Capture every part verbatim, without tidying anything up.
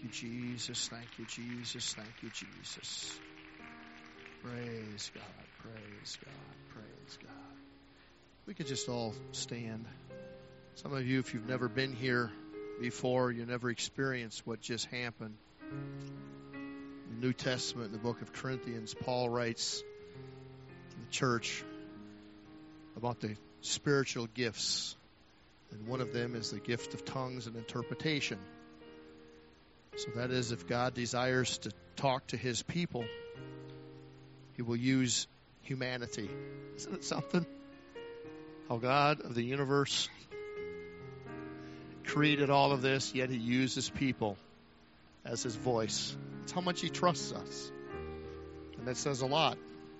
you, Jesus. Thank you, Jesus. Thank you, Jesus. Praise God. Praise God. Praise God. We could just all stand. Some of you, if you've never been here before, you never experienced what just happened. In the New Testament, in the book of Corinthians, Paul writes to the church about the spiritual gifts. And one of them is the gift of tongues and interpretation. So that is, if God desires to talk to his people, he will use humanity. Isn't it something? How God of the universe created all of this, yet he uses people as his voice. It's how much he trusts us. And that says a lot.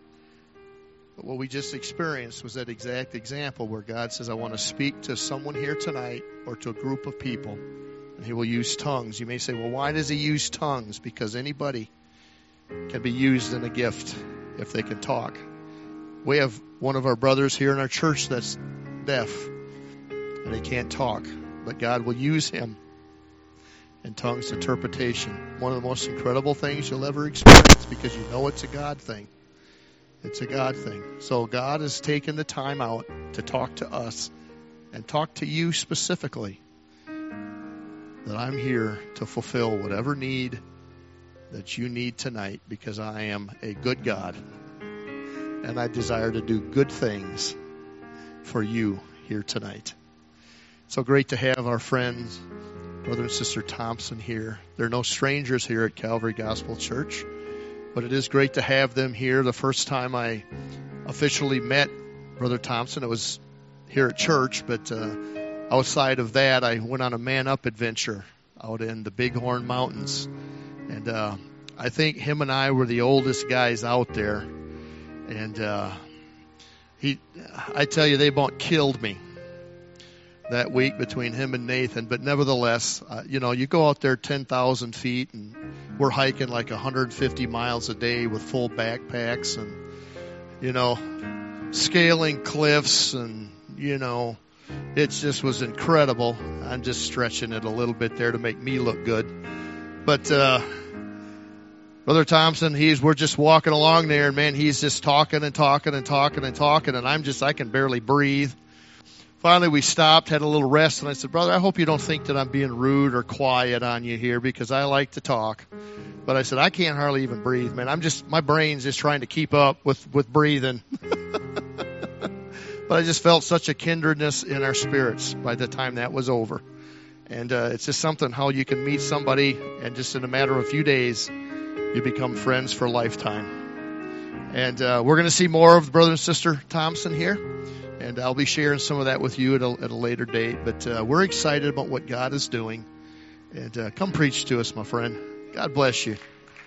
But what we just experienced was that exact example where God says, I want to speak to someone here tonight or to a group of people. And he will use tongues. You may say, well, why does he use tongues? Because anybody can be used in a gift if they can talk. We have one of our brothers here in our church that's deaf, and he can't talk. But God will use him in tongues interpretation. One of the most incredible things you'll ever experience, because you know it's a God thing. It's a God thing. So God has taken the time out to talk to us and talk to you specifically. That I'm here to fulfill whatever need that you need tonight, because I am a good God. And I desire to do good things for you here tonight. So great to have our friends, Brother and Sister Thompson here. They're no strangers here at Calvary Gospel Church, but it is great to have them here. The first time I officially met Brother Thompson, it was here at church, but uh, outside of that, I went on a man-up adventure out in the Bighorn Mountains. And uh, I think him and I were the oldest guys out there. And uh, he, I tell you, they about killed me that week between him and Nathan. But nevertheless, uh, you know, you go out there ten thousand feet, and we're hiking like one hundred fifty miles a day with full backpacks and, you know, scaling cliffs, and, you know, it just was incredible. I'm just stretching it a little bit there to make me look good. But uh, Brother Thompson, he's we're just walking along there, and man, he's just talking and talking and talking and talking, and I'm just I can barely breathe. Finally, we stopped, had a little rest, and I said, Brother, I hope you don't think that I'm being rude or quiet on you here, because I like to talk. But I said, I can't hardly even breathe, man. I'm just, my brain's just trying to keep up with, with breathing. But I just felt such a kindredness in our spirits by the time that was over. And uh, it's just something how you can meet somebody, and just in a matter of a few days, you become friends for a lifetime. And uh, we're going to see more of Brother and Sister Thompson here. And I'll be sharing some of that with you at a, at a later date. But uh, we're excited about what God is doing. And uh, come preach to us, my friend. God bless you.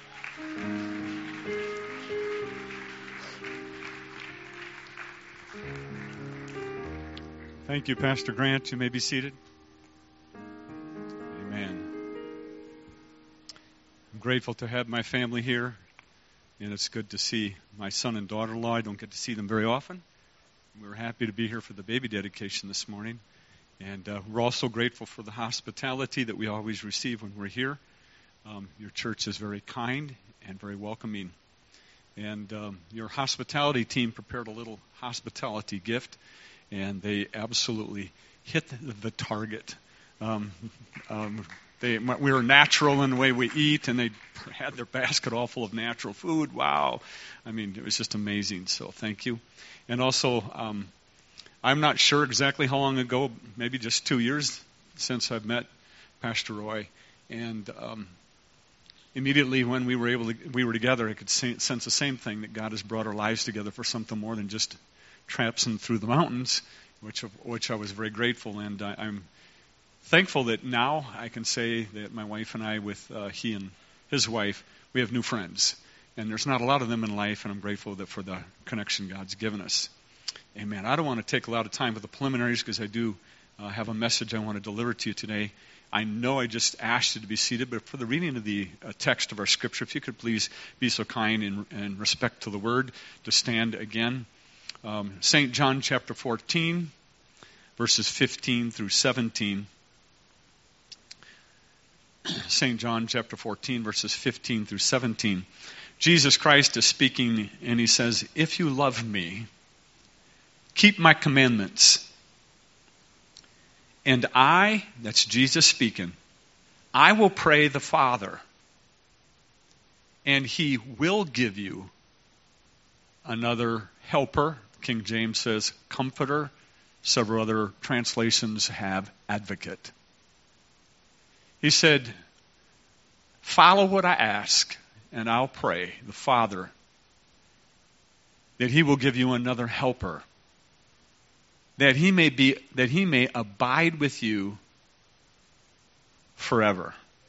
Thank you, Pastor Grant. You may be seated. Amen. I'm grateful to have my family here. And it's good to see my son and daughter-in-law. I don't get to see them very often. We're happy to be here for the baby dedication this morning. And uh, we're also grateful for the hospitality that we always receive when we're here. Um, your church is very kind and very welcoming. And um, your hospitality team prepared a little hospitality gift, and they absolutely hit the, the target. Um, um, they, we were natural in the way we eat, and they had their basket all full of natural food. Wow. I mean, it was just amazing. So thank you. And also, um, I'm not sure exactly how long ago, maybe just two years since I've met Pastor Roy. And um, immediately when we were able to, we were together, I could sense the same thing, that God has brought our lives together for something more than just traipsing through the mountains, which which I was very grateful. And I, I'm thankful that now I can say that my wife and I, with uh, he and his wife, we have new friends. And there's not a lot of them in life, and I'm grateful that for the connection God's given us. Amen. I don't want to take a lot of time with the preliminaries, because I do uh, have a message I want to deliver to you today. I know I just asked you to be seated, but for the reading of the uh, text of our scripture, if you could please be so kind in, in respect to the word to stand again. Um, Saint John chapter fourteen, verses fifteen through seventeen. Saint John chapter fourteen, verses fifteen through seventeen. Jesus Christ is speaking, and he says, if you love me, keep my commandments. And I, that's Jesus speaking, I will pray the Father, and he will give you another helper. King James says comforter. Several other translations have advocate. He said, follow what I ask, and I'll pray the Father that he will give you another helper, that he may be, that he may abide with you forever.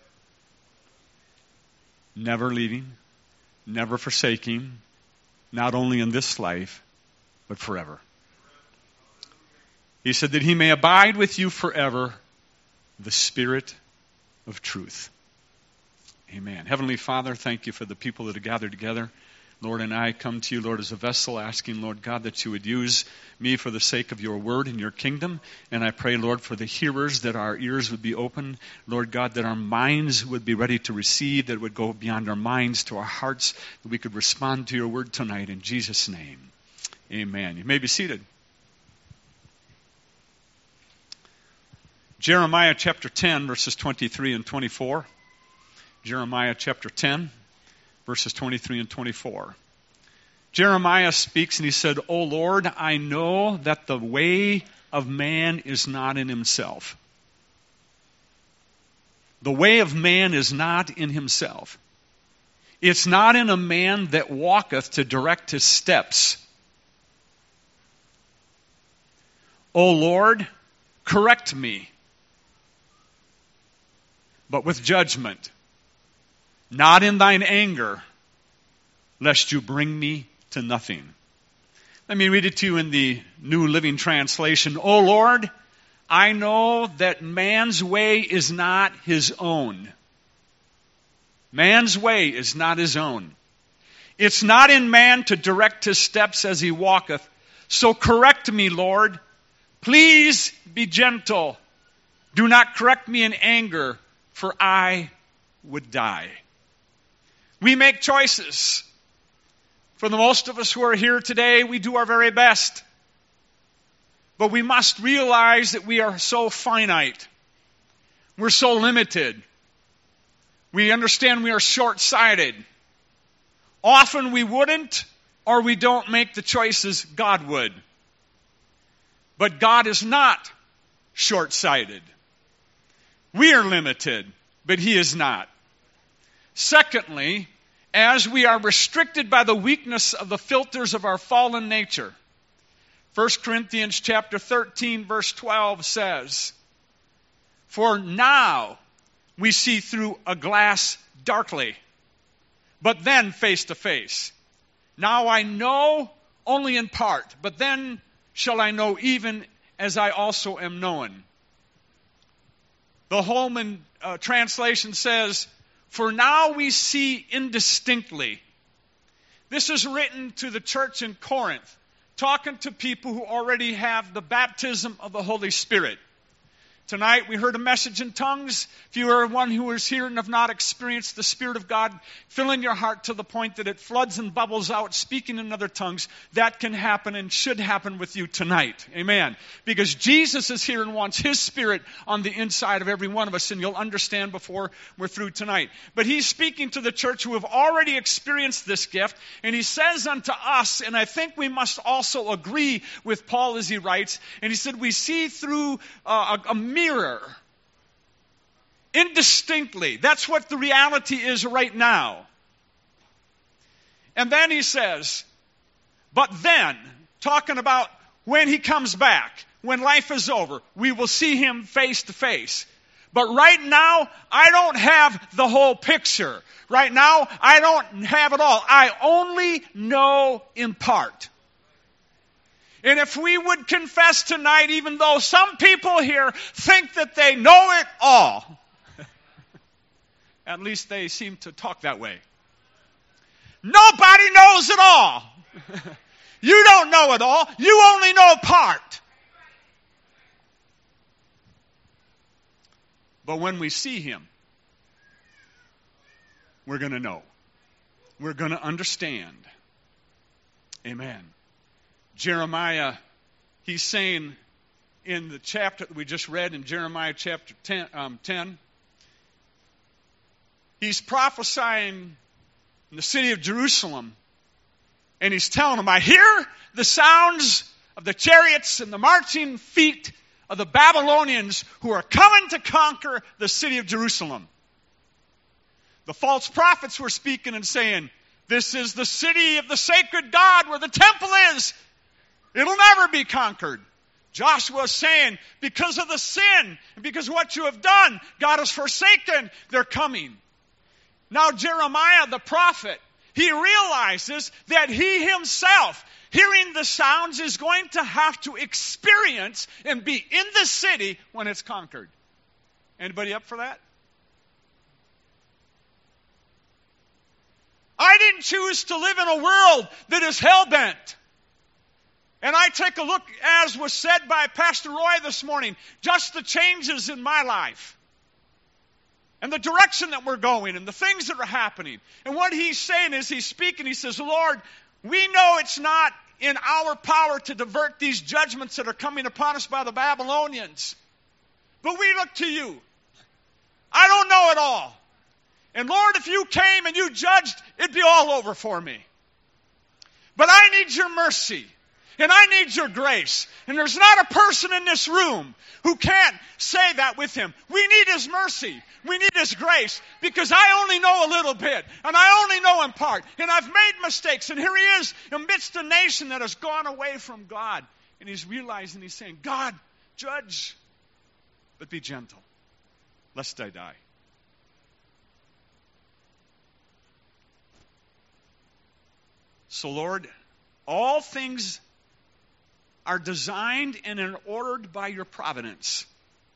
Never leaving, never forsaking, not only in this life, but forever. He said that he may abide with you forever, the Spirit of truth. Amen. Heavenly Father, thank you for the people that are gathered together. Lord, and I come to you, Lord, as a vessel, asking, Lord God, that you would use me for the sake of your word and your kingdom. And I pray, Lord, for the hearers, that our ears would be open. Lord God, that our minds would be ready to receive, that it would go beyond our minds to our hearts, that we could respond to your word tonight. In Jesus' name, amen. You may be seated. Jeremiah chapter ten, verses twenty-three and twenty-four. Jeremiah chapter ten, verses twenty-three and twenty-four. Jeremiah speaks and he said, O Lord, I know that the way of man is not in himself. The way of man is not in himself. It's not in a man that walketh to direct his steps. O Lord, correct me, but with judgment, not in thine anger, lest you bring me to nothing. Let me read it to you in the New Living Translation. O Lord, I know that man's way is not his own. Man's way is not his own. It's not in man to direct his steps as he walketh. So correct me, Lord. Please be gentle. Do not correct me in anger, for I would die. We make choices. For the most of us who are here today, we do our very best. But we must realize that we are so finite. We're so limited. We understand we are short-sighted. Often we wouldn't, or we don't make the choices God would. But God is not short-sighted. We are limited, but He is not. Secondly, as we are restricted by the weakness of the filters of our fallen nature, First Corinthians chapter thirteen, verse twelve says, For now we see through a glass darkly, but then face to face. Now I know only in part, but then shall I know even as I also am known. The Holman uh, translation says, For now we see indistinctly. This is written to the church in Corinth, talking to people who already have the baptism of the Holy Spirit. Tonight we heard a message in tongues. If you are one who is here and have not experienced the Spirit of God fill in your heart to the point that it floods and bubbles out, speaking in other tongues, that can happen and should happen with you tonight. Amen. Because Jesus is here and wants His Spirit on the inside of every one of us, and you'll understand before we're through tonight. But He's speaking to the church who have already experienced this gift, and He says unto us, and I think we must also agree with Paul as he writes, and he said, we see through uh, a, a mirror, indistinctly. That's what the reality is right now. And then he says, but then, talking about when He comes back, when life is over, we will see Him face to face. But right now, I don't have the whole picture. Right now, I don't have it all. I only know in part. And if we would confess tonight, even though some people here think that they know it all, at least they seem to talk that way. Nobody knows it all. You don't know it all. You only know part. But when we see Him, we're going to know. We're going to understand. Amen. Jeremiah, he's saying in the chapter that we just read in Jeremiah chapter ten, um, ten, he's prophesying in the city of Jerusalem, and he's telling them, I hear the sounds of the chariots and the marching feet of the Babylonians who are coming to conquer the city of Jerusalem. The false prophets were speaking and saying, this is the city of the sacred God where the temple is. It'll never be conquered. Joshua is saying, because of the sin and because of what you have done, God has forsaken. They're coming. Now Jeremiah the prophet, he realizes that he himself, hearing the sounds, is going to have to experience and be in the city when it's conquered. Anybody up for that? I didn't choose to live in a world that is hell-bent. And I take a look, as was said by Pastor Roy this morning, just the changes in my life. And the direction that we're going and the things that are happening. And what he's saying is he's speaking, he says, Lord, we know it's not in our power to divert these judgments that are coming upon us by the Babylonians. But we look to you. I don't know it all. And Lord, if you came and you judged, it'd be all over for me. But I need your mercy. And I need your grace. And there's not a person in this room who can't say that with him. We need his mercy. We need his grace. Because I only know a little bit. And I only know in part. And I've made mistakes. And here he is amidst a nation that has gone away from God. And he's realizing, he's saying, God, judge, but be gentle, lest I die. So Lord, all things are designed and are ordered by your providence.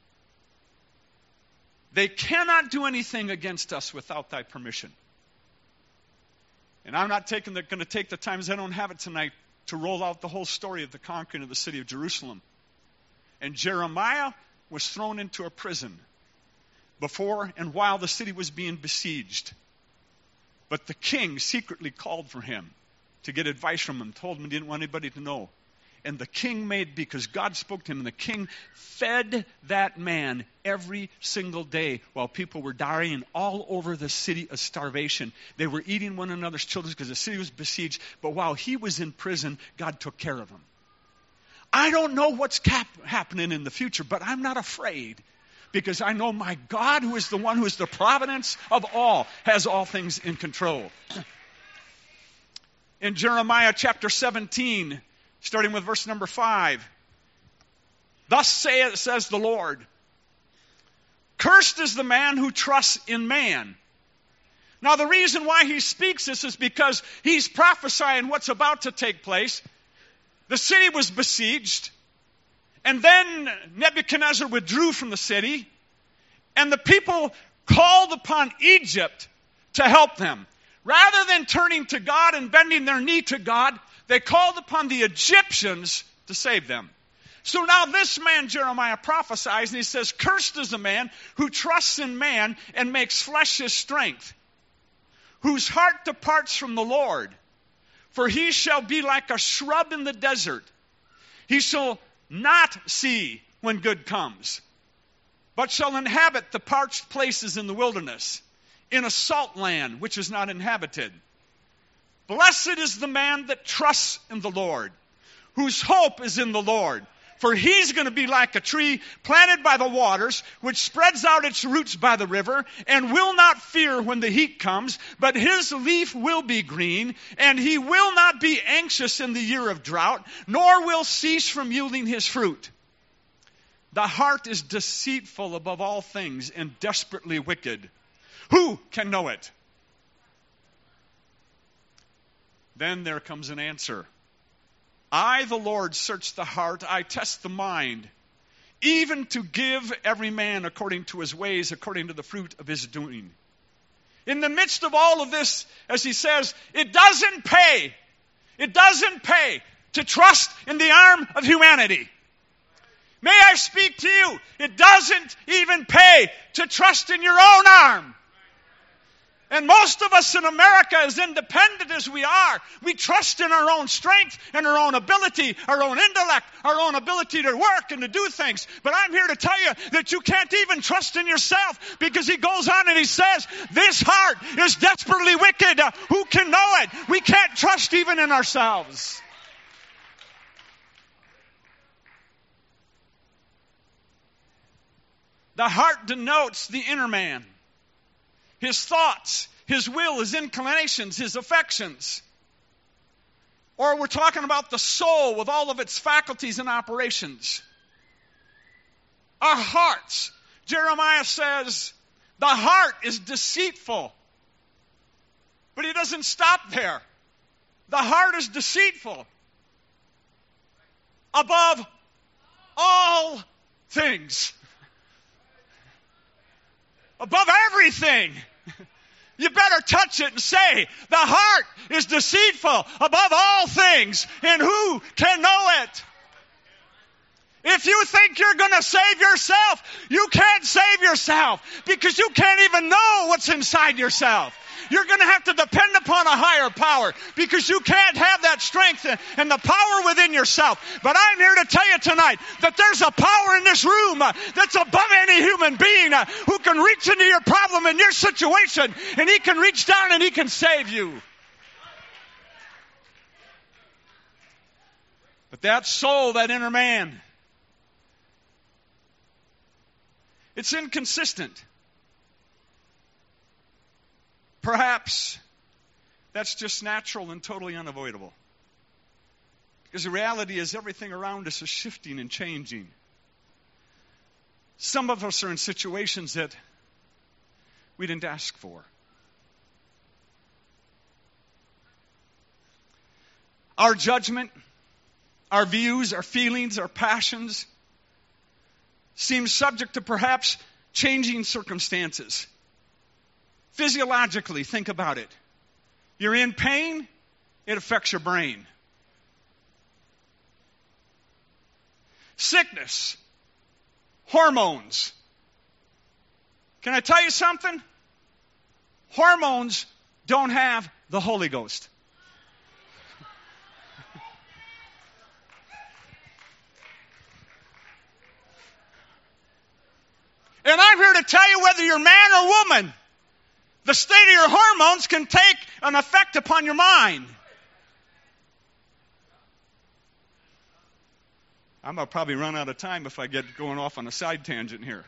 They cannot do anything against us without thy permission. And I'm not taking the, going to take the time, as I don't have it tonight, to roll out the whole story of the conquering of the city of Jerusalem. And Jeremiah was thrown into a prison before and while the city was being besieged. But the king secretly called for him to get advice from him, told him he didn't want anybody to know. And the king made, because God spoke to him, and the king fed that man every single day while people were dying all over the city of starvation. They were eating one another's children because the city was besieged. But while he was in prison, God took care of him. I don't know what's cap- happening in the future, but I'm not afraid, because I know my God, who is the one who is the providence of all, has all things in control. In Jeremiah chapter seventeen, starting with verse number five. Thus saith, says the Lord, cursed is the man who trusts in man. Now the reason why he speaks this is because he's prophesying what's about to take place. The city was besieged, and then Nebuchadnezzar withdrew from the city, and the people called upon Egypt to help them. Rather than turning to God and bending their knee to God, they called upon the Egyptians to save them. So now this man, Jeremiah, prophesies, and he says, cursed is the man who trusts in man and makes flesh his strength, whose heart departs from the Lord. For he shall be like a shrub in the desert. He shall not see when good comes, but shall inhabit the parched places in the wilderness, in a salt land which is not inhabited. Blessed is the man that trusts in the Lord, whose hope is in the Lord. For he's going to be like a tree planted by the waters, which spreads out its roots by the river, and will not fear when the heat comes, but his leaf will be green, and he will not be anxious in the year of drought, nor will cease from yielding his fruit. The heart is deceitful above all things and desperately wicked. Who can know it? Then there comes an answer. I, the Lord, search the heart. I test the mind, even to give every man according to his ways, according to the fruit of his doing. In the midst of all of this, as he says, it doesn't pay. It doesn't pay to trust in the arm of humanity. May I speak to you? It doesn't even pay to trust in your own arm. And most of us in America, as independent as we are, we trust in our own strength and our own ability, our own intellect, our own ability to work and to do things. But I'm here to tell you that you can't even trust in yourself, because he goes on and he says, this heart is desperately wicked. Uh, who can know it? We can't trust even in ourselves. The heart denotes the inner man. His thoughts, his will, his inclinations, his affections. Or we're talking about the soul with all of its faculties and operations. Our hearts. Jeremiah says, the heart is deceitful. But he doesn't stop there. The heart is deceitful above all things. Above everything. You better touch it and say, the heart is deceitful above all things, and who can know it? If you think you're going to save yourself, you can't save yourself, because you can't even know what's inside yourself. You're going to have to depend upon a higher power, because you can't have that strength and the power within yourself. But I'm here to tell you tonight that there's a power in this room uh, that's above any human being uh, who can reach into your problem and your situation, and he can reach down and he can save you. But that soul, that inner man, it's inconsistent. Perhaps that's just natural and totally unavoidable. Because the reality is everything around us is shifting and changing. Some of us are in situations that we didn't ask for. Our judgment, our views, our feelings, our passions seem subject to perhaps changing circumstances. Physiologically, think about it. You're in pain, it affects your brain. Sickness, hormones. Can I tell you something? Hormones don't have the Holy Ghost. And I'm here to tell you, whether you're man or woman, the state of your hormones can take an effect upon your mind. I'm going to probably run out of time if I get going off on a side tangent here.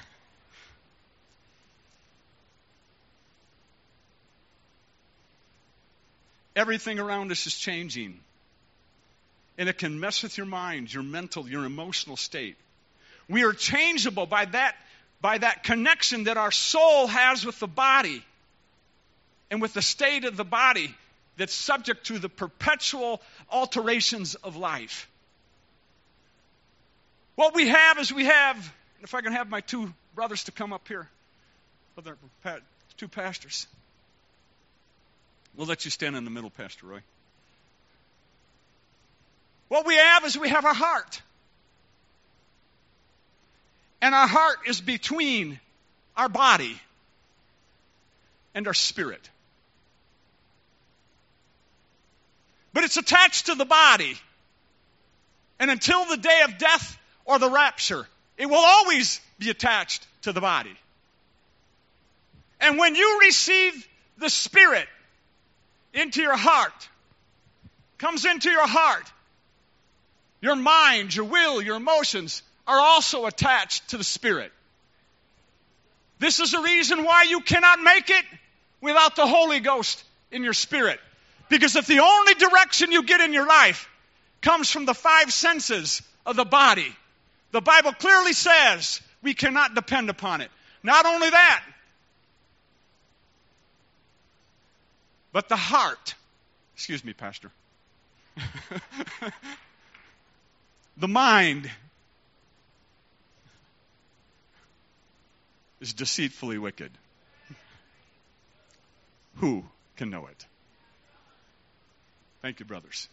Everything around us is changing. And it can mess with your mind, your mental, your emotional state. We are changeable by that by that connection that our soul has with the body and with the state of the body that's subject to the perpetual alterations of life. What we have is we have, if I can have my two brothers to come up here, other two pastors. We'll let you stand in the middle, Pastor Roy. What we have is we have our heart. And our heart is between our body and our spirit. But it's attached to the body. And until the day of death or the rapture, it will always be attached to the body. And when you receive the Spirit into your heart, comes into your heart, your mind, your will, your emotions are also attached to the Spirit. This is the reason why you cannot make it without the Holy Ghost in your spirit. Because if the only direction you get in your life comes from the five senses of the body, the Bible clearly says we cannot depend upon it. Not only that, but the heart, excuse me, Pastor, the mind is deceitfully wicked. Who can know it? Thank you, brothers.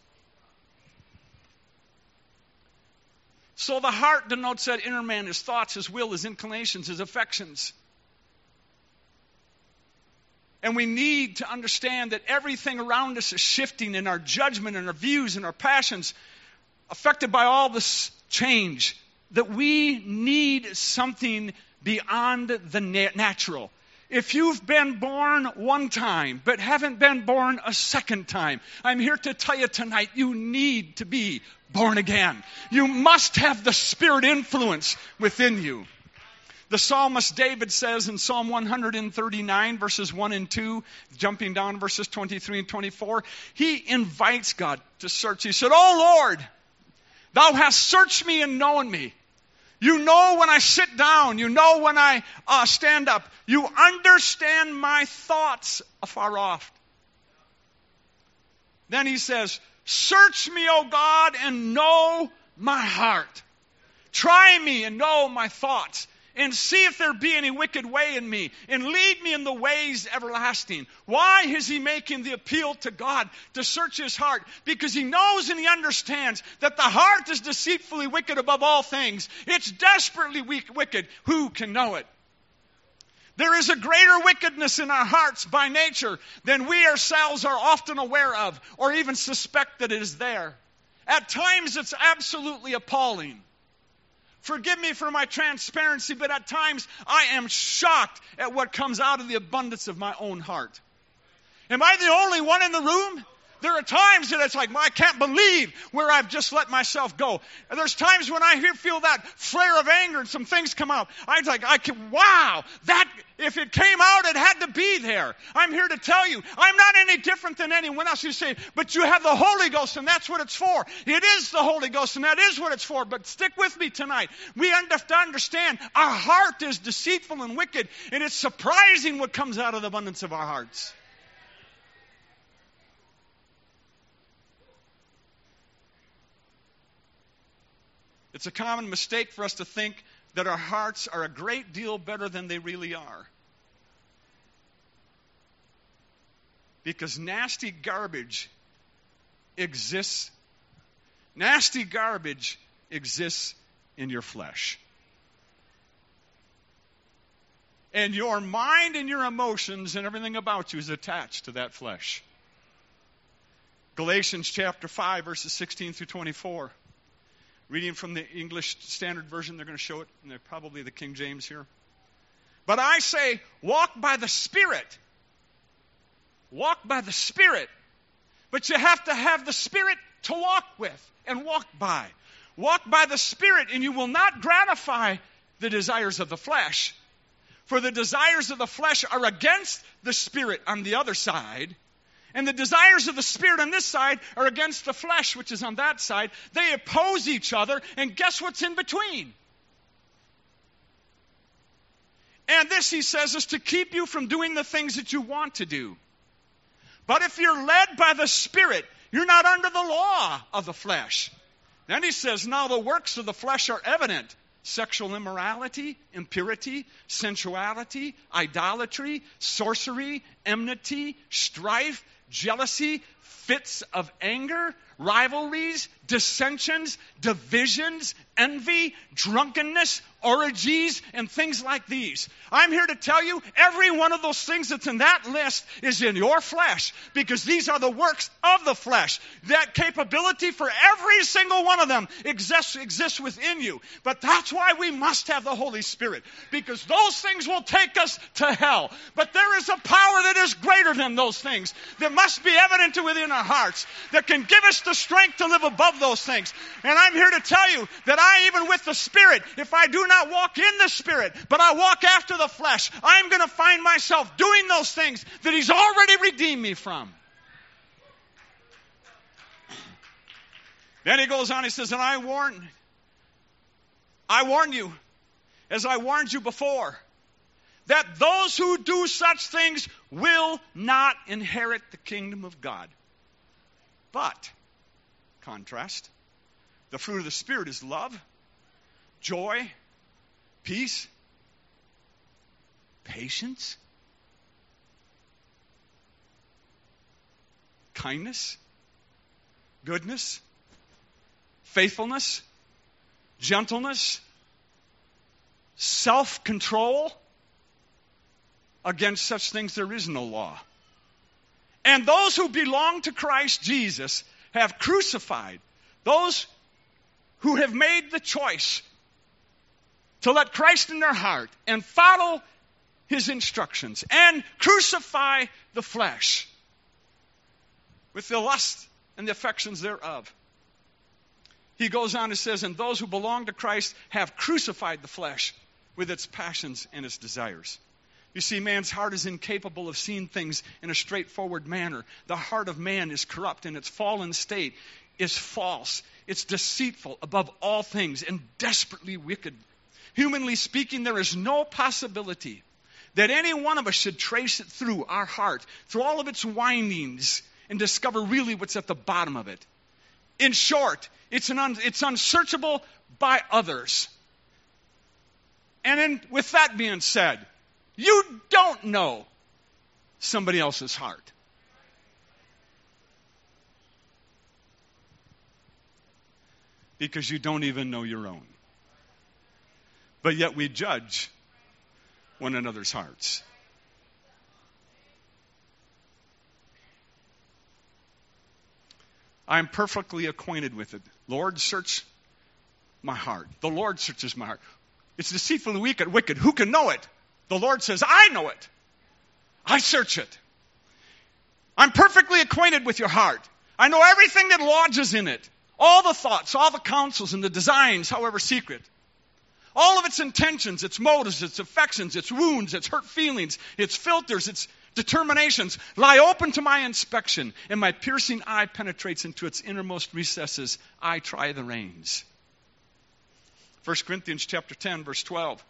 So the heart denotes that inner man, his thoughts, his will, his inclinations, his affections. And we need to understand that everything around us is shifting in our judgment and our views and our passions, affected by all this change, that we need something beyond the natural. If you've been born one time but haven't been born a second time, I'm here to tell you tonight, you need to be born again. You must have the Spirit influence within you. The psalmist David says in Psalm one thirty-nine, verses one and two, jumping down verses twenty-three and twenty-four, he invites God to search. He said, "O Lord, thou hast searched me and known me. You know when I sit down. You know when I uh, stand up. You understand my thoughts afar off." Then he says, "Search me, O God, and know my heart. Try me and know my thoughts. And see if there be any wicked way in me, and lead me in the ways everlasting." Why is he making the appeal to God to search his heart? Because he knows and he understands that the heart is deceitfully wicked above all things. It's desperately weak, wicked. Who can know it? There is a greater wickedness in our hearts by nature than we ourselves are often aware of, or even suspect that it is there. At times it's absolutely appalling. Forgive me for my transparency, but at times I am shocked at what comes out of the abundance of my own heart. Am I the only one in the room? There are times that it's like, I can't believe where I've just let myself go. And there's times when I hear, feel that flare of anger and some things come out. I'm like, I can, wow, that, if it came out, it had to be there. I'm here to tell you, I'm not any different than anyone else. You say, but you have the Holy Ghost and that's what it's for. It is the Holy Ghost and that is what it's for. But stick with me tonight. We have to understand our heart is deceitful and wicked, and it's surprising what comes out of the abundance of our hearts. It's a common mistake for us to think that our hearts are a great deal better than they really are. Because nasty garbage exists. Nasty garbage exists in your flesh. And your mind and your emotions and everything about you is attached to that flesh. Galatians chapter five, verses sixteen through twenty-four. Reading from the English Standard Version, they're going to show it, and they're probably the King James here. "But I say, walk by the Spirit." Walk by the Spirit. But you have to have the Spirit to walk with and walk by. Walk by the Spirit, and you will not gratify the desires of the flesh. For the desires of the flesh are against the Spirit on the other side. And the desires of the Spirit on this side are against the flesh, which is on that side. They oppose each other, and guess what's in between? And this, he says, is to keep you from doing the things that you want to do. But if you're led by the Spirit, you're not under the law of the flesh. Then he says, now the works of the flesh are evident. Sexual immorality, impurity, sensuality, idolatry, sorcery, enmity, strife, jealousy, fits of anger, rivalries, dissensions, divisions, envy, drunkenness, orgies, and things like these. I'm here to tell you, every one of those things that's in that list is in your flesh, because these are the works of the flesh. That capability for every single one of them exists, exists within you. But that's why we must have the Holy Spirit, because those things will take us to hell. But there is a power that is greater than those things, that must be evident within our hearts, that can give us the strength to live above those things. And I'm here to tell you that I, even with the Spirit, if I do not walk in the Spirit, but I walk after the flesh, I'm going to find myself doing those things that He's already redeemed me from. Then he goes on, he says, and I warn, I warn you, as I warned you before, that those who do such things will not inherit the kingdom of God. But, contrast, the fruit of the Spirit is love, joy, peace, patience, kindness, goodness, faithfulness, gentleness, self-control. Against such things there is no law. And those who belong to Christ Jesus have crucified. Those who have made the choice to let Christ in their heart and follow his instructions and crucify the flesh with the lust and the affections thereof. He goes on and says, and those who belong to Christ have crucified the flesh with its passions and its desires. You see, man's heart is incapable of seeing things in a straightforward manner. The heart of man is corrupt, and its fallen state is false. It's deceitful above all things and desperately wicked. Humanly speaking, there is no possibility that any one of us should trace it through our heart, through all of its windings, and discover really what's at the bottom of it. In short, it's, an un, it's unsearchable by others. And in, with that being said, you don't know somebody else's heart. Because you don't even know your own. But yet we judge one another's hearts. I am perfectly acquainted with it. Lord, search my heart. The Lord searches my heart. It's deceitfully wicked. Wicked. Who can know it? The Lord says, I know it. I search it. I'm perfectly acquainted with your heart. I know everything that lodges in it. All the thoughts, all the counsels, and the designs, however secret. All of its intentions, its motives, its affections, its wounds, its hurt feelings, its filters, its determinations lie open to my inspection, and my piercing eye penetrates into its innermost recesses. I try the reins. First Corinthians chapter ten, verse twelve.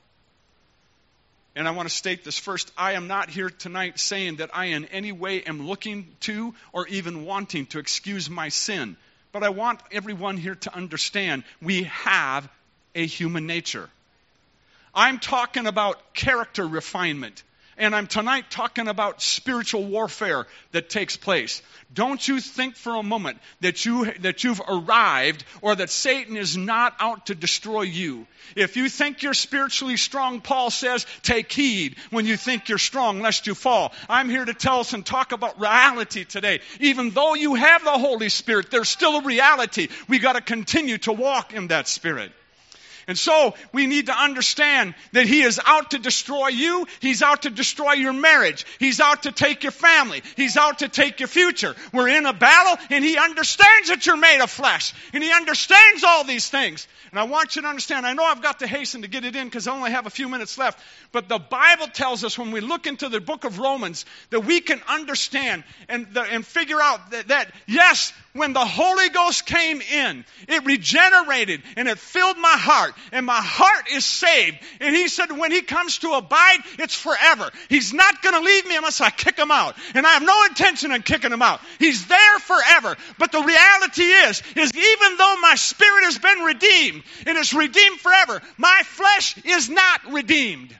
And I want to state this first. I am not here tonight saying that I in any way am looking to or even wanting to excuse my sin. But I want everyone here to understand we have a human nature. I'm talking about character refinement. And I'm tonight talking about spiritual warfare that takes place. Don't you think for a moment that, you, that you've arrived or that Satan is not out to destroy you. If you think you're spiritually strong, Paul says, take heed when you think you're strong, lest you fall. I'm here to tell us and talk about reality today. Even though you have the Holy Spirit, there's still a reality. We got to continue to walk in that Spirit. And so we need to understand that he is out to destroy you. He's out to destroy your marriage. He's out to take your family. He's out to take your future. We're in a battle, and he understands that you're made of flesh. And he understands all these things. And I want you to understand, I know I've got to hasten to get it in because I only have a few minutes left. But the Bible tells us when we look into the book of Romans that we can understand and, the, and figure out that, that, yes, when the Holy Ghost came in, it regenerated and it filled my heart. And my heart is saved. And he said when he comes to abide, it's forever. He's not going to leave me unless I kick him out. And I have no intention of kicking him out. He's there forever. But the reality is, is even though my spirit has been redeemed, and is redeemed forever, my flesh is not redeemed.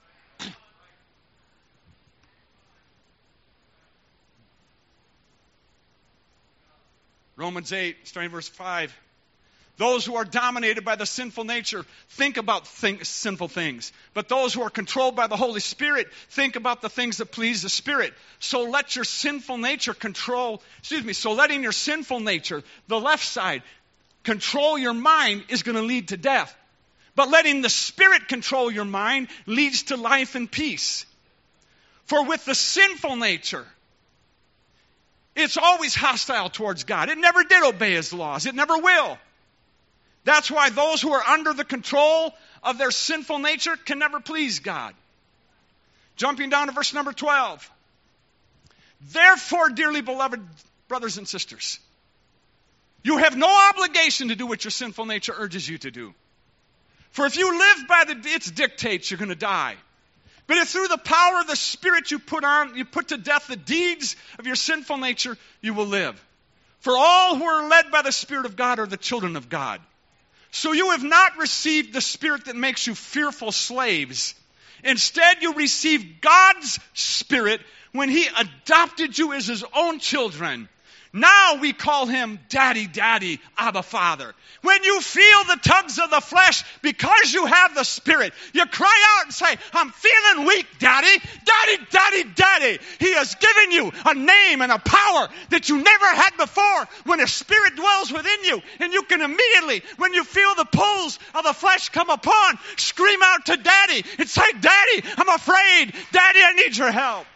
Romans eight, starting verse five. Those who are dominated by the sinful nature think about think, sinful things. But those who are controlled by the Holy Spirit think about the things that please the Spirit. So let your sinful nature control, excuse me, so letting your sinful nature, the left side, control your mind is going to lead to death. But letting the Spirit control your mind leads to life and peace. For with the sinful nature, it's always hostile towards God. It never did obey His laws. It never will. That's why those who are under the control of their sinful nature can never please God. Jumping down to verse number twelve. Therefore, dearly beloved brothers and sisters, you have no obligation to do what your sinful nature urges you to do. For if you live by the, its dictates, you're going to die. But if through the power of the Spirit you put on, you put to death the deeds of your sinful nature, you will live. For all who are led by the Spirit of God are the children of God. So you have not received the spirit that makes you fearful slaves. Instead, you received God's Spirit when He adopted you as His own children. Now we call him Daddy, Daddy, Abba, Father. When you feel the tugs of the flesh, because you have the Spirit, you cry out and say, I'm feeling weak, Daddy. Daddy, Daddy, Daddy. He has given you a name and a power that you never had before when a Spirit dwells within you. And you can immediately, when you feel the pulls of the flesh come upon, scream out to Daddy and say, Daddy, I'm afraid. Daddy, I need your help.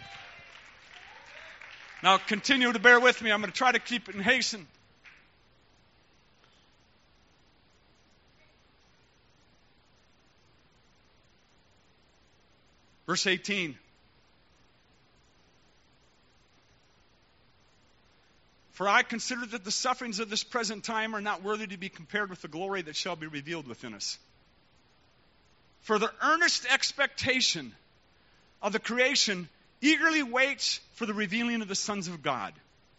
Now continue to bear with me. I'm going to try to keep it in hasten. Verse eighteen. For I consider that the sufferings of this present time are not worthy to be compared with the glory that shall be revealed within us. For the earnest expectation of the creation eagerly waits for the revealing of the sons of God.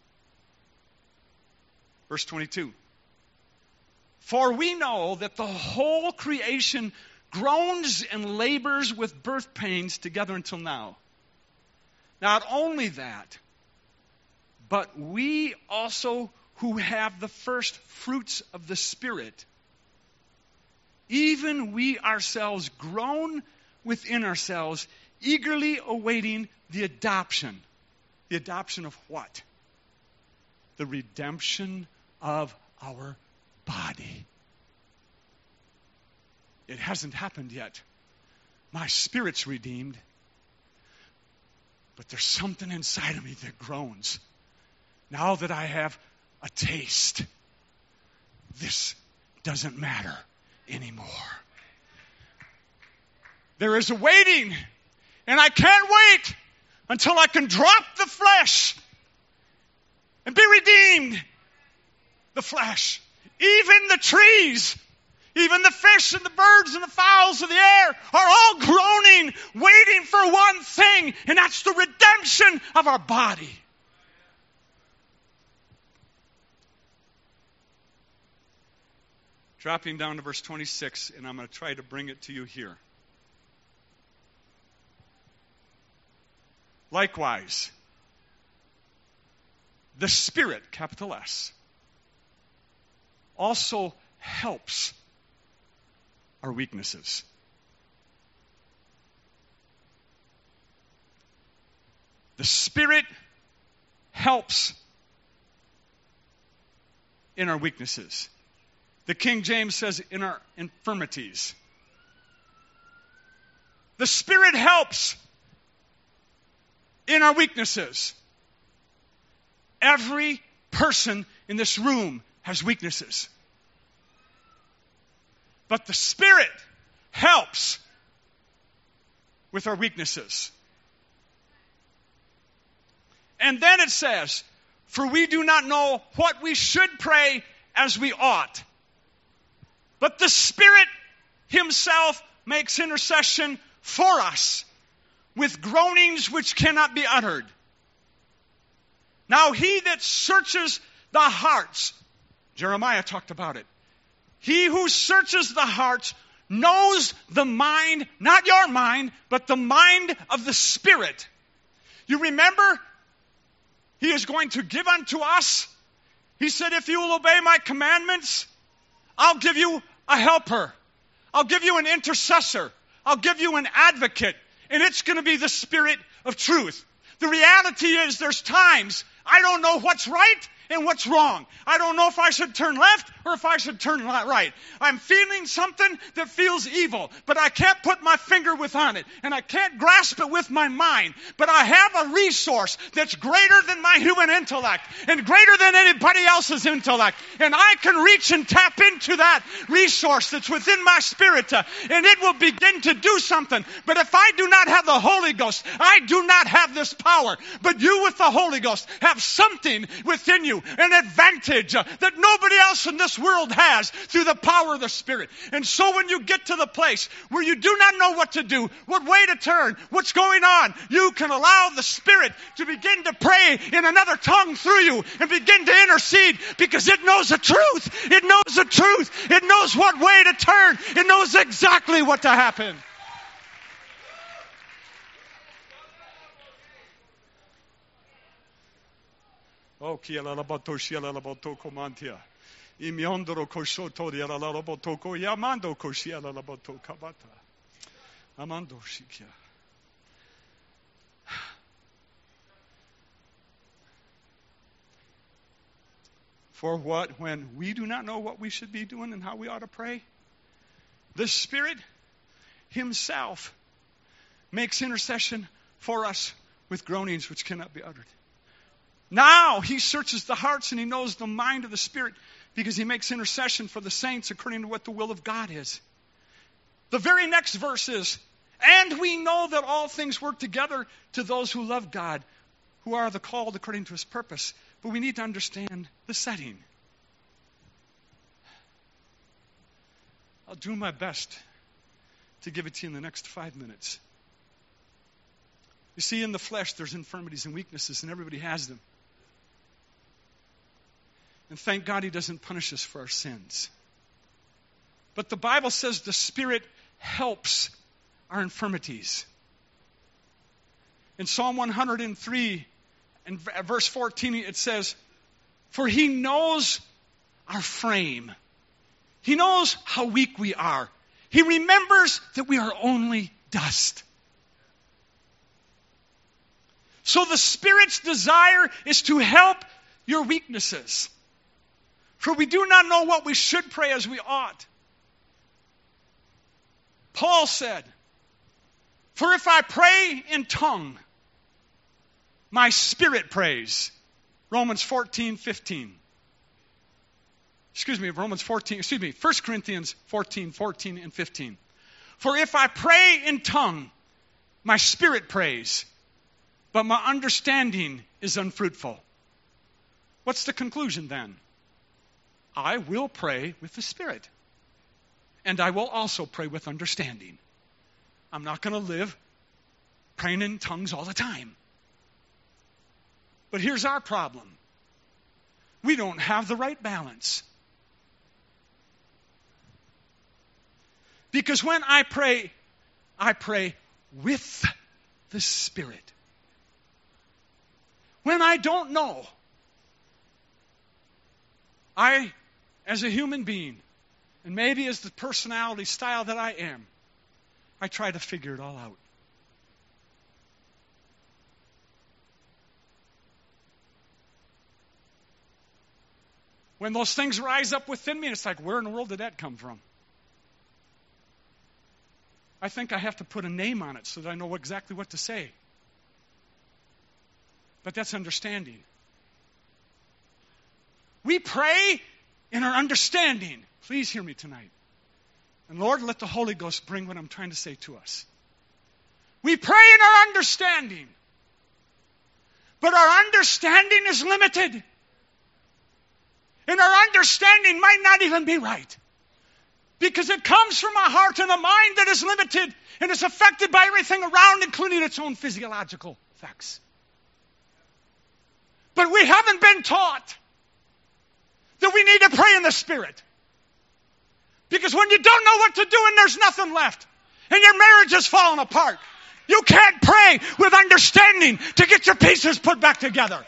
Verse twenty-two. For we know that the whole creation groans and labors with birth pains together until now. Not only that, but we also who have the first fruits of the Spirit, even we ourselves groan within ourselves, eagerly awaiting the adoption. The adoption of what? The redemption of our body. It hasn't happened yet. My spirit's redeemed. But there's something inside of me that groans. Now that I have a taste, this doesn't matter anymore. There is a waiting, and I can't wait until I can drop the flesh and be redeemed. The flesh. Even the trees, even the fish and the birds and the fowls of the air are all groaning, waiting for one thing, and that's the redemption of our body. Dropping down to verse twenty-six, and I'm going to try to bring it to you here. Likewise, the Spirit, capital S, also helps our weaknesses. The Spirit helps in our weaknesses. The King James says in our infirmities. The Spirit helps in our weaknesses. Every person in this room has weaknesses. But the Spirit helps with our weaknesses. And then it says, for we do not know what we should pray as we ought. But the Spirit Himself makes intercession for us with groanings which cannot be uttered. Now he that searches the hearts, Jeremiah talked about it. He who searches the hearts knows the mind, not your mind, but the mind of the Spirit. You remember, He is going to give unto us. He said, if you will obey my commandments, I'll give you a helper. I'll give you an intercessor. I'll give you an advocate. And it's going to be the Spirit of truth. The reality is there's times I don't know what's right and what's wrong. I don't know if I should turn left or if I should turn right. I'm feeling something that feels evil, but I can't put my finger with on it, and I can't grasp it with my mind. But I have a resource that's greater than my human intellect and greater than anybody else's intellect. And I can reach and tap into that resource that's within my spirit, uh, and it will begin to do something. But if I do not have the Holy Ghost, I do not have this power. But you with the Holy Ghost have something within you, an advantage uh, that nobody else in this world has through the power of the Spirit. And so when you get to the place where you do not know what to do, what way to turn, what's going on, you can allow the Spirit to begin to pray in another tongue through you and begin to intercede, because it knows the truth. It knows the truth. It knows what way to turn. It knows exactly what to happen. Oh, kialalabato shialalabato komantia. Imiondoro koshoto dialalabato ko yamando koshialalabato kabata. Amando shikia. For what, when we do not know what we should be doing and how we ought to pray, the Spirit Himself makes intercession for us with groanings which cannot be uttered. Now He searches the hearts and He knows the mind of the Spirit because He makes intercession for the saints according to what the will of God is. The very next verse is, and we know that all things work together to those who love God, who are the called according to His purpose. But we need to understand the setting. I'll do my best to give it to you in the next five minutes. You see, in the flesh, there's infirmities and weaknesses, and everybody has them. And thank God He doesn't punish us for our sins. But the Bible says the Spirit helps our infirmities. In Psalm one hundred three, in verse fourteen, it says, for He knows our frame. He knows how weak we are. He remembers that we are only dust. So the Spirit's desire is to help your weaknesses. For we do not know what we should pray as we ought. Paul said, for if I pray in tongue, my spirit prays. Romans fourteen fifteen. Excuse me, Romans fourteen, excuse me, First Corinthians fourteen fourteen and fifteen. For if I pray in tongue, my spirit prays, but my understanding is unfruitful. What's the conclusion then? I will pray with the Spirit. And I will also pray with understanding. I'm not going to live praying in tongues all the time. But here's our problem. We don't have the right balance. Because when I pray, I pray with the Spirit. When I don't know, I, as a human being, and maybe as the personality style that I am, I try to figure it all out. When those things rise up within me, it's like, where in the world did that come from? I think I have to put a name on it so that I know exactly what to say. But that's understanding. We pray in our understanding. Please hear me tonight. And Lord, let the Holy Ghost bring what I'm trying to say to us. We pray in our understanding. But our understanding is limited. And our understanding might not even be right. Because it comes from a heart and a mind that is limited and is affected by everything around, including its own physiological effects. But we haven't been taught that we need to pray in the Spirit. Because when you don't know what to do and there's nothing left, and your marriage is falling apart, you can't pray with understanding to get your pieces put back together.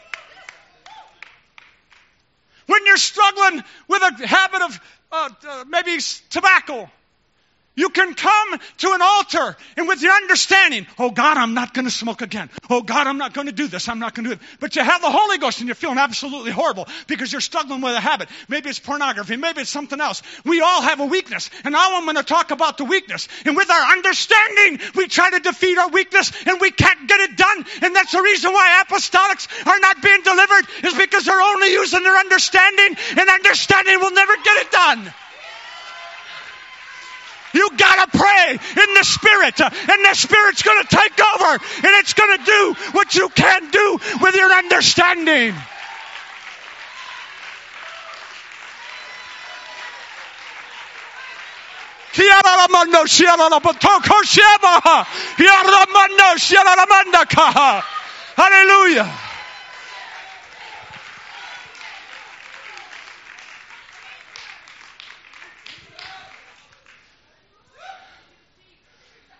When you're struggling with a habit of uh, uh, maybe tobacco, you can come to an altar and with your understanding, oh God, I'm not going to smoke again. Oh God, I'm not going to do this. I'm not going to do it. But you have the Holy Ghost and you're feeling absolutely horrible because you're struggling with a habit. Maybe it's pornography. Maybe it's something else. We all have a weakness. And now I'm going to talk about the weakness. And with our understanding, we try to defeat our weakness and we can't get it done. And that's the reason why apostolics are not being delivered, is because they're only using their understanding, and understanding will never get it done. You gotta pray in the Spirit, and the Spirit's gonna take over, and it's gonna do what you can't do with your understanding. Hallelujah.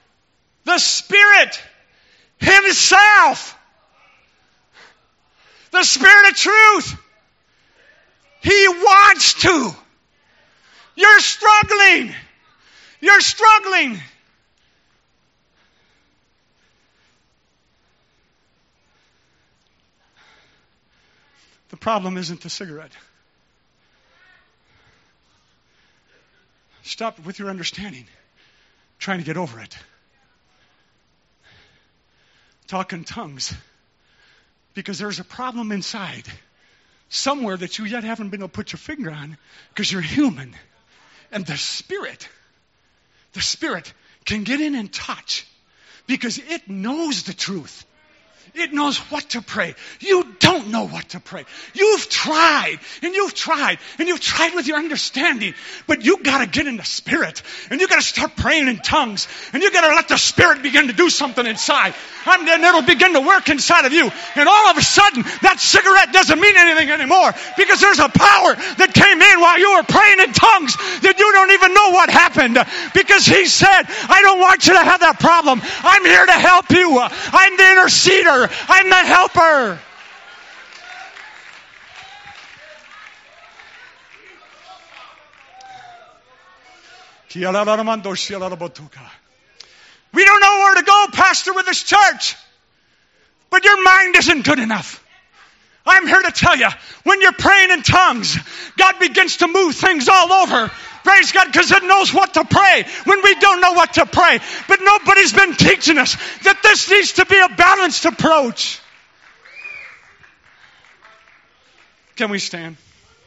The Spirit Himself, The Spirit of truth. He wants to. You're struggling. You're struggling. The problem isn't the cigarette. Stop with your understanding. Trying to get over it. Talk in tongues. Because there's a problem inside. Somewhere that you yet haven't been able to put your finger on. Because you're human. And the Spirit, the Spirit can get in and touch. Because it knows the truth. It knows what to pray. You don't know what to pray. You've tried, and you've tried, and you've tried with your understanding. But you got to get in the Spirit, and you got to start praying in tongues, and you got to let the Spirit begin to do something inside. And then it'll begin to work inside of you. And all of a sudden, that cigarette doesn't mean anything anymore, because there's a power that came in while you were praying in tongues that you don't even know what happened. Because He said, I don't want you to have that problem. I'm here to help you. I'm the interceder. I'm the helper. We don't know where to go, Pastor, with this church. But your mind isn't good enough. I'm here to tell you, when you're praying in tongues, God begins to move things all over. Praise God, because it knows what to pray when we don't know what to pray. But nobody's been teaching us that this needs to be a balanced approach. Can we stand?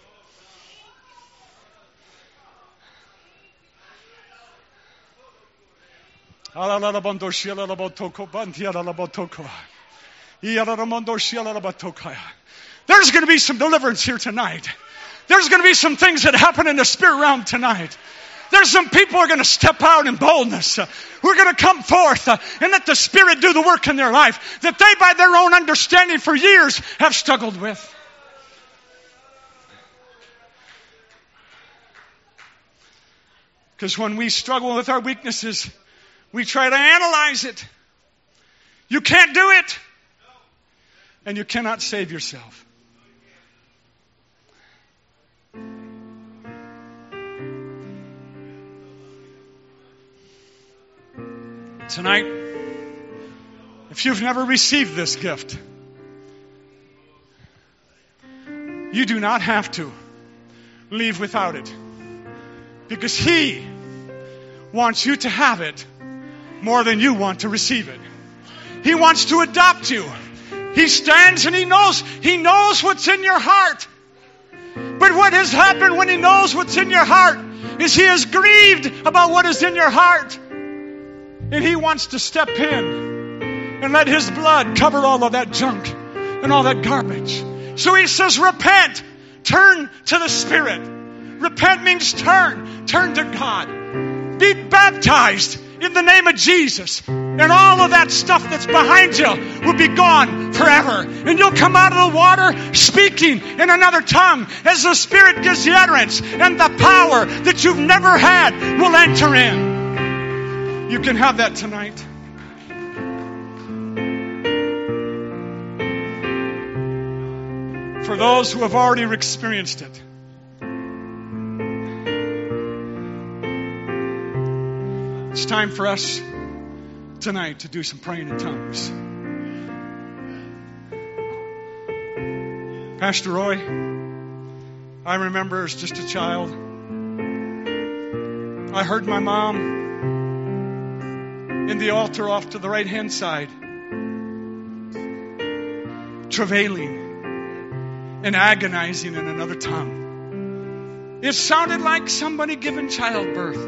There's going to be some deliverance here tonight. There's going to be some things that happen in the spirit realm tonight. There's some people who are going to step out in boldness. Uh, who are going to come forth uh, and let the Spirit do the work in their life that they, by their own understanding for years, have struggled with. Because when we struggle with our weaknesses, we try to analyze it. You can't do it. And you cannot save yourself. Tonight, if you've never received this gift, you do not have to leave without it. Because He wants you to have it more than you want to receive it. He wants to adopt you. He stands and He knows, He knows what's in your heart. But what has happened when He knows what's in your heart is He is grieved about what is in your heart. And He wants to step in and let His blood cover all of that junk and all that garbage. So He says, repent. Turn to the Spirit. Repent means turn. Turn to God. Be baptized in the name of Jesus. And all of that stuff that's behind you will be gone forever. And you'll come out of the water speaking in another tongue as the Spirit gives you utterance. And the power that you've never had will enter in. You can have that tonight. For those who have already experienced it, it's time for us tonight to do some praying in tongues. Pastor Roy, I remember as just a child, I heard my mom in the altar off to the right-hand side, travailing and agonizing in another tongue. It sounded like somebody giving childbirth.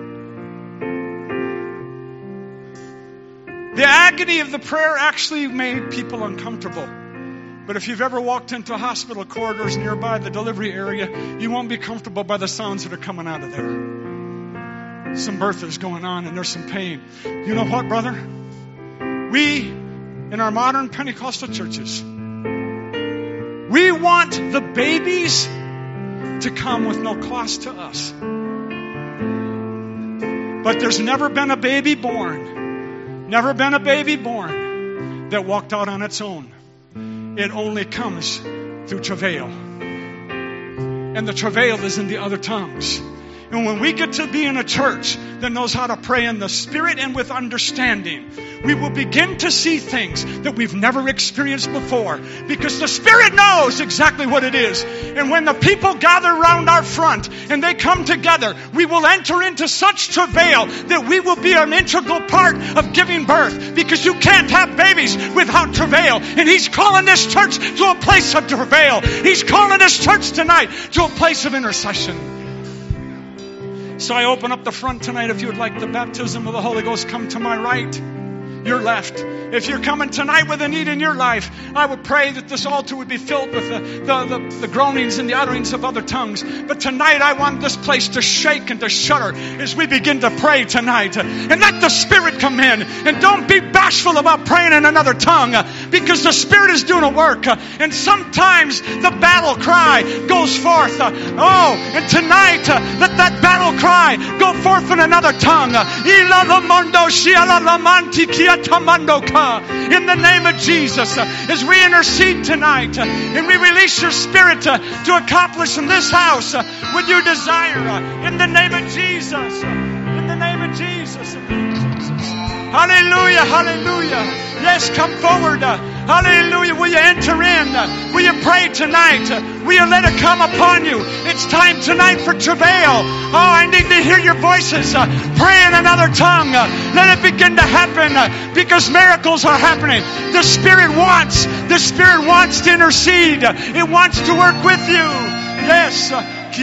The agony of the prayer actually made people uncomfortable. But if you've ever walked into hospital corridors nearby the delivery area, you won't be comfortable by the sounds that are coming out of there. Some birth is going on and there's some pain. You know what, brother? We, in our modern Pentecostal churches, we want the babies to come with no cost to us. But there's never been a baby born, never been a baby born that walked out on its own. It only comes through travail. And the travail is in the other tongues. And when we get to be in a church that knows how to pray in the Spirit and with understanding, we will begin to see things that we've never experienced before, because the Spirit knows exactly what it is. And when the people gather around our front and they come together, we will enter into such travail that we will be an integral part of giving birth, because you can't have babies without travail. And He's calling this church to a place of travail. He's calling this church tonight to a place of intercession. So I open up the front tonight. If you would like the baptism of the Holy Ghost, come to my right, your left. If you're coming tonight with a need in your life, I would pray that this altar would be filled with the, the, the, the groanings and the utterings of other tongues. But tonight I want this place to shake and to shudder as we begin to pray tonight. And let the Spirit come in. And don't be bashful about praying in another tongue, because the Spirit is doing a work. And sometimes the battle cry goes forth. Oh, and tonight let that battle cry go forth in another tongue. In the name of Jesus, as we intercede tonight and we release your Spirit to, to accomplish in this house what you desire, in the name of Jesus, in the name of Jesus, in the name of Jesus. Hallelujah, hallelujah. Yes, come forward. Hallelujah. Will you enter in? Will you pray tonight? Will you let it come upon you? It's time tonight for travail. Oh, I need to hear your voices. Pray in another tongue. Let it begin to happen, because miracles are happening. The Spirit wants, the Spirit wants to intercede. It wants to work with you. Yes.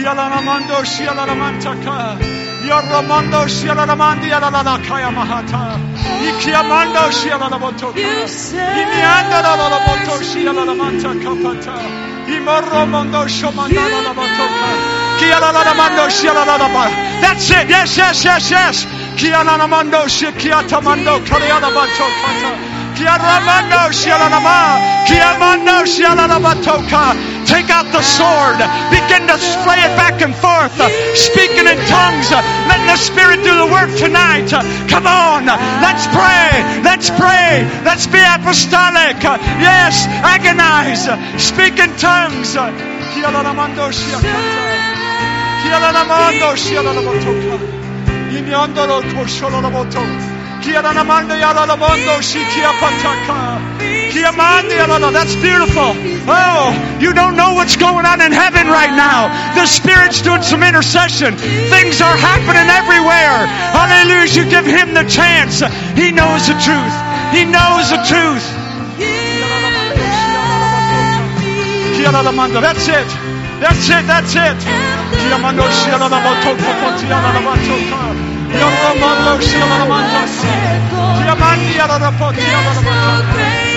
Yaramando Shialamandi Alalakaya Mahata. Ikiamando Shialalabotoka. Imianda Lalaboto Shialamanta Kapata. Imoromondo Shomandana Labotoka. Kialalamando Shialalaba. That's it. Yes, yes, yes, yes. Kialamando Shikiatamando Kalialabatokata. Kiaramando Shialalama. Kiamando Shialalabatoka. Take out the sword. Begin to slay it back and forth. Speaking in tongues. Letting the Spirit do the work tonight. Come on. Let's pray. Let's pray. Let's be apostolic. Yes. Agonize. Speak in tongues. Kialalamando Shiakata. Kialalamando Shialalabotoka. Imiandoro Kosholaboto. Kialalamando Yalalabondo Shikiapataka. That's beautiful. Oh, you don't know what's going on in heaven right now. The Spirit's doing some intercession. Things are happening everywhere. Hallelujah. You give Him the chance. He knows the truth. He knows the truth. That's it. That's it. That's it. You're so great.